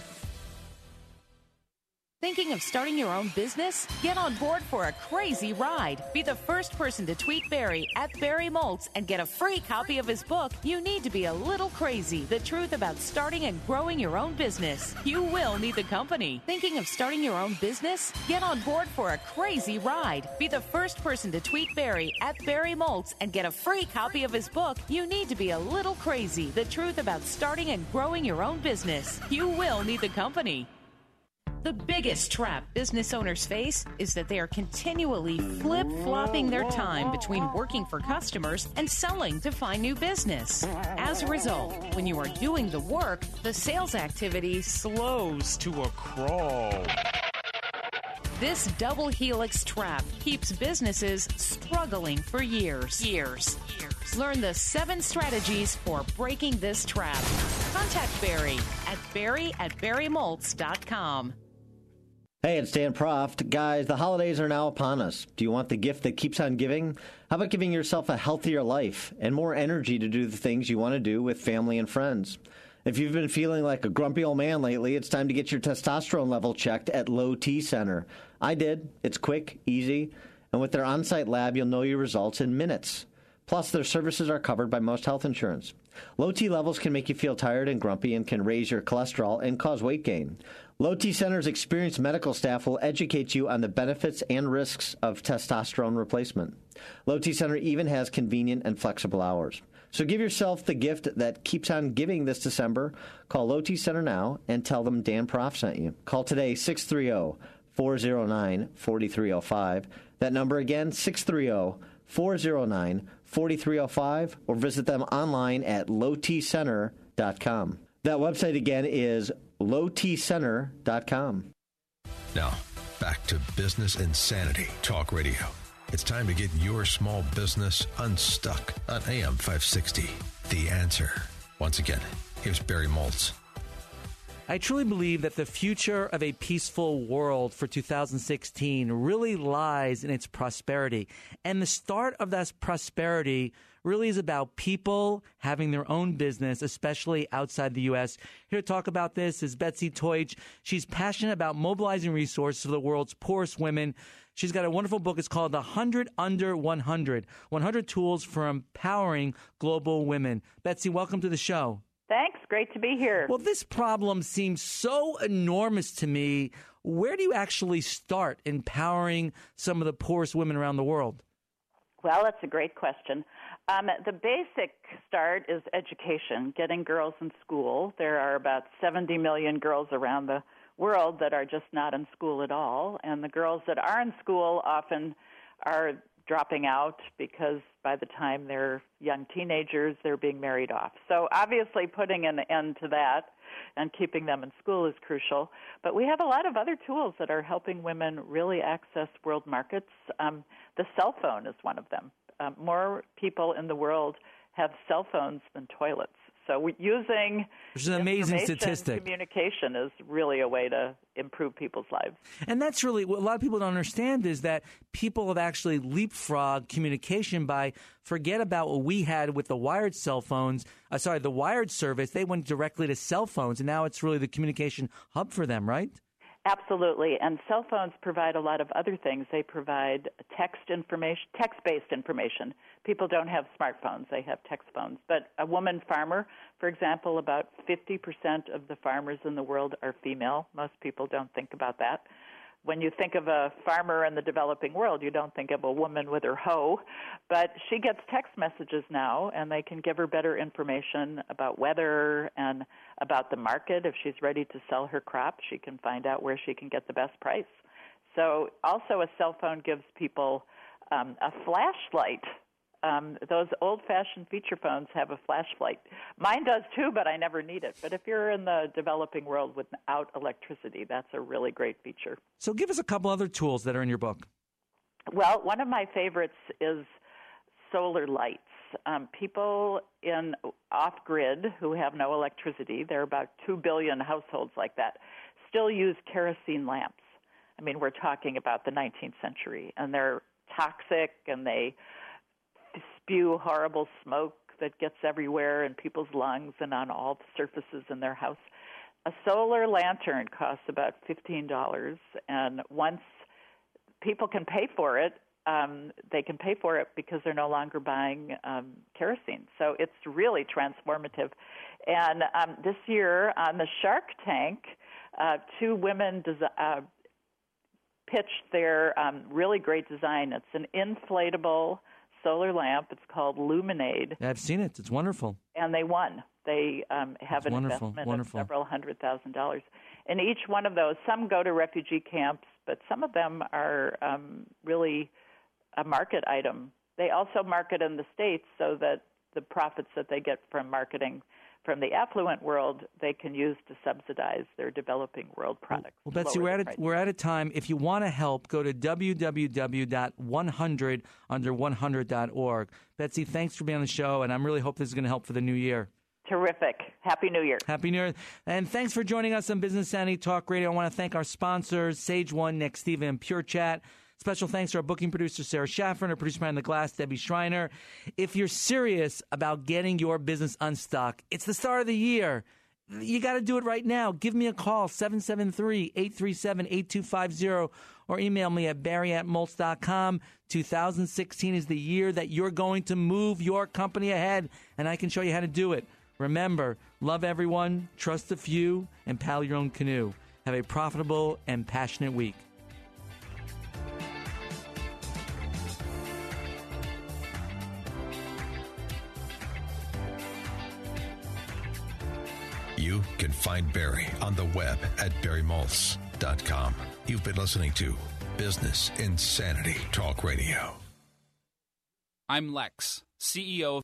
Speaker 11: Thinking of starting your own business? Get on board for a crazy ride. Be the first person to tweet Barry at Barry Moltz and get a free copy of his book, You Need to Be a Little Crazy, The Truth About Starting and Growing Your Own Business. You will need the company. Thinking of starting your own business? Get on board for a crazy ride. Be the first person to tweet Barry at Barry Moltz and get a free copy of his book, You Need to Be a Little Crazy, The Truth About Starting and Growing Your Own Business. You will need the company. The biggest trap business owners face is that they are continually flip-flopping their time between working for customers and selling to find new business. As a result, when you are doing the work, the sales activity slows to a crawl. This double helix trap keeps businesses struggling for years. Learn the 7 strategies for breaking this trap. Contact Barry at barrymoltz.com.
Speaker 20: Hey, it's Dan Proft. Guys, the holidays are now upon us. Do you want the gift that keeps on giving? How about giving yourself a healthier life and more energy to do the things you want to do with family and friends? If you've been feeling like a grumpy old man lately, it's time to get your testosterone level checked at Low T Center. I did. It's quick, easy, and with their on-site lab, you'll know your results in minutes. Plus, their services are covered by most health insurance. Low T levels can make you feel tired and grumpy and can raise your cholesterol and cause weight gain. Low T Center's experienced medical staff will educate you on the benefits and risks of testosterone replacement. Low T Center even has convenient and flexible hours. So give yourself the gift that keeps on giving this December. Call Low T Center now and tell them Dan Proft sent you. Call today 630-409-4305. That number again, 630-409-4305, or visit them online at lowtcenter.com. That website again is lowtcenter.com.
Speaker 1: Now, back to Business Insanity Talk Radio. It's time to get your small business unstuck on AM 560. The Answer. Once again, here's Barry Moltz.
Speaker 2: I truly believe that the future of a peaceful world for 2016 really lies in its prosperity. And the start of that prosperity really is about people having their own business, especially outside the U.S. Here to talk about this is Betsy Teutsch. She's passionate about mobilizing resources for the world's poorest women. She's got a wonderful book. It's called 100 Under 100, 100 Tools for Empowering Global Women. Betsy, welcome to the show.
Speaker 21: Thanks. Great to be here.
Speaker 2: Well, this problem seems so enormous to me. Where do you actually start empowering some of the poorest women around the world?
Speaker 21: Well, that's a great question. The basic start is education, getting girls in school. There are about 70 million girls around the world that are just not in school at all. And the girls that are in school often are dropping out because by the time they're young teenagers, they're being married off. So obviously putting an end to that and keeping them in school is crucial. But we have a lot of other tools that are helping women really access world markets. The cell phone is one of them. More people in the world have cell phones than toilets. So using
Speaker 2: which is an amazing statistic.
Speaker 21: Communication is really a way to improve people's lives.
Speaker 2: And that's really what a lot of people don't understand is that people have actually leapfrogged communication by forget about what we had with the wired cell phones. The wired service. They went directly to cell phones, and now it's really the communication hub for them, right?
Speaker 21: Absolutely. And cell phones provide a lot of other things. They provide text-based information. People don't have smartphones. They have text phones. But a woman farmer, for example, about 50% of the farmers in the world are female. Most people don't think about that. When you think of a farmer in the developing world, you don't think of a woman with her hoe. But she gets text messages now, and they can give her better information about weather and about the market. If she's ready to sell her crop, she can find out where she can get the best price. So also a cell phone gives people a flashlight. Those old-fashioned feature phones have a flashlight. Mine does too, but I never need it. But if you're in the developing world without electricity, that's a really great feature.
Speaker 2: So give us a couple other tools that are in your book.
Speaker 21: Well, one of my favorites is solar lights. People in off-grid who have no electricity, there are about 2 billion households like that, still use kerosene lamps. I mean, we're talking about the 19th century, and they're toxic, and they spew horrible smoke that gets everywhere in people's lungs and on all the surfaces in their house. A solar lantern costs about $15, and once people can pay for it, they can pay for it because they're no longer buying kerosene. So it's really transformative. And this year on the Shark Tank, 2 women pitched their really great design. It's an inflatable solar lamp. It's called Luminade.
Speaker 2: I've seen it. It's wonderful.
Speaker 21: And they won. They have an investment of several $100,000. And each one of those, some go to refugee camps, but some of them are really a market item. They also market in the States so that the profits that they get from marketing from the affluent world, they can use to subsidize their developing world products.
Speaker 2: Well, Betsy, we're out of time. If you want to help, go to www.100under100.org. Betsy, thanks for being on the show, and I really hope this is going to help for the new year.
Speaker 21: Terrific. Happy New Year.
Speaker 2: Happy New Year. And thanks for joining us on Business Sanity Talk Radio. I want to thank our sponsors, Sage One, Nextiva, and Pure Chat. Special thanks to our booking producer, Sarah Schaffer, and our producer behind the glass, Debbie Schreiner. If you're serious about getting your business unstuck, it's the start of the year. You got to do it right now. Give me a call, 773-837-8250, or email me at barry@moltz.com. 2016 is the year that you're going to move your company ahead, and I can show you how to do it. Remember, love everyone, trust the few, and paddle your own canoe. Have a profitable and passionate week.
Speaker 1: You can find Barry on the web at barrymoltz.com. You've been listening to Business Insanity Talk Radio.
Speaker 22: I'm Lex, CEO of